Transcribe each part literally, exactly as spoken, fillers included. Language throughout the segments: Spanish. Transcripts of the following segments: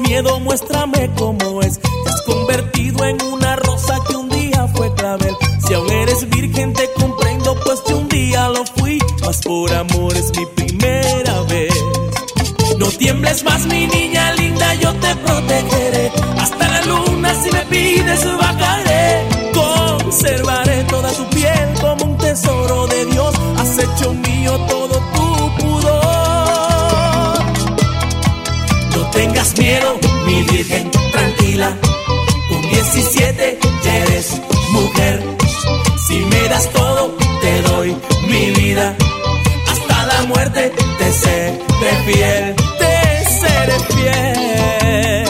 miedo, muéstrame cómo es. Te has convertido en una rosa que un día fue clavel. Si aún eres virgen te comprendo, pues yo un día lo fui, mas por amor es mi primera vez. No tiembles más, mi niña linda, yo te protegeré. Hasta la luna si me pides bajaré. Conservaré toda tu piel como un tesoro de Dios. Has hecho mío todo tu pudor. No tengas miedo, mi virgen, tranquila. Con diecisiete ya eres mujer. Si me das todo, te doy mi vida. Hasta la muerte te seré fiel, te seré fiel.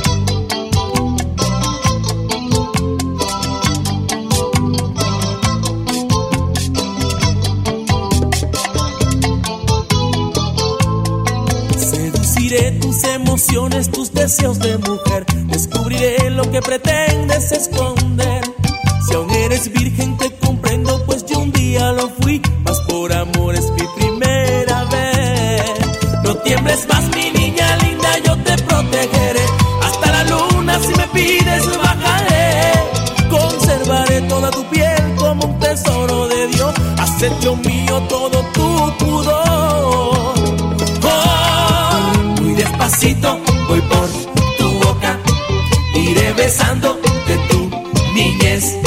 Seduciré tus emociones, tus deseos de mujer. Descubriré lo que pretendes esconder. Si aún eres virgen te comprendo, pues yo un día lo fui, mas por amor es mi primera vez. No tiembles más, mi niña linda, yo te protegeré. Hasta la luna si me pides bajaré. Conservaré toda tu piel como un tesoro de Dios. Has hecho mío todo tu pudor. Oh, muy despacito voy por tu boca. Iré besando de tu niñez.